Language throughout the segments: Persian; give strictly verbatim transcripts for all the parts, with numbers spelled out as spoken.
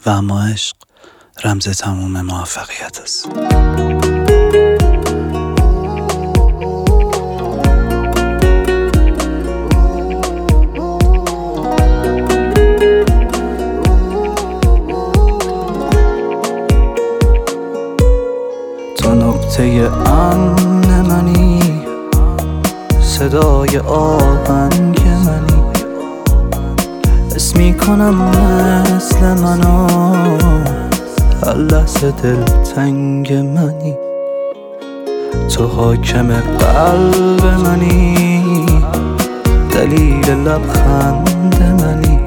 و اما عشق رمز تموم موفقیت است. تو نقطه امن منی، صدای آهنگ منی، حس میکنم مثل منو، هر لحظه دلتنگ منی. تو حاکم قلب منی، دلیل لبخند منی،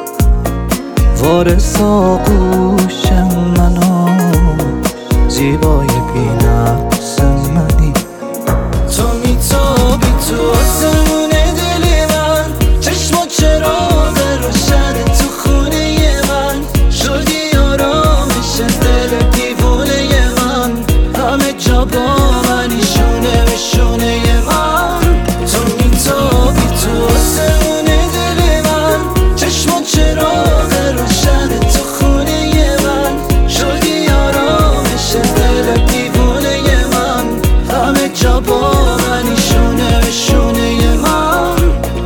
وارث آغوش منو، زیبای بی‌نقص منی. تو میتابی تو آسمون دل من، چشم و چراغ روشن تو خونه من، شدی آرامش دل دیوونه من، همه جا با منی، شونه به شونه من. تو میتابی تو آسمون دل من، چشم و چراغ روشن تو خونه من، شدی آرامش دل دیوونه من، همه جا با منی، شونه به شونه من.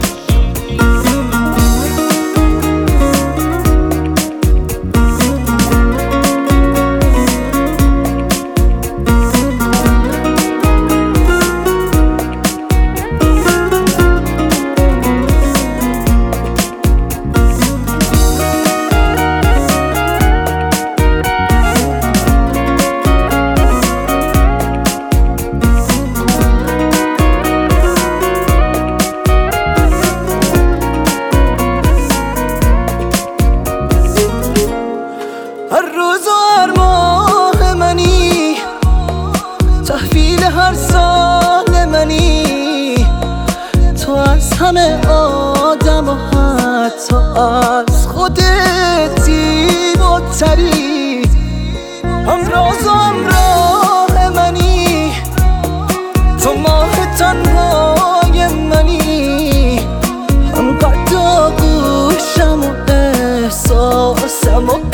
هر روز و هر ماه منی، تحویل هر سال منی، تو از همه آدم و حتی از خودت زیباتری. همراز و همراه منی، تو ماه تنهای منی، هم قد آغوشم و احساسم و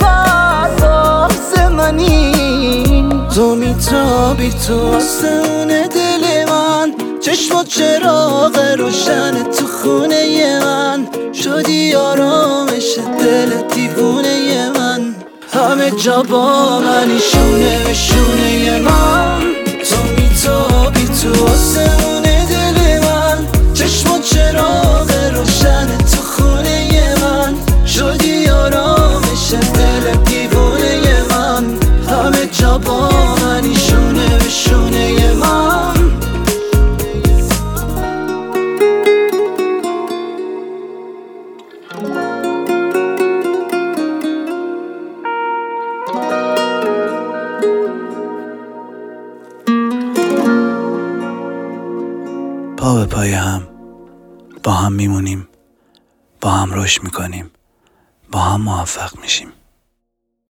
تو میتابی تو آسمون دل من، چشم و چراغ روشن تو خونه من، شدی آرامش دل دیوونه من، همه جا با منی، شونه به شونه من. تو میتابی تو آسمون دل من، چشم و چراغ روشن تو خونه من، شدی آرامش دل دیوونه من، همه جا با منی، شونه به شونه من. پا به پای هم با هم میمونیم، با هم رشد میکنیم، با هم موفق میشیم.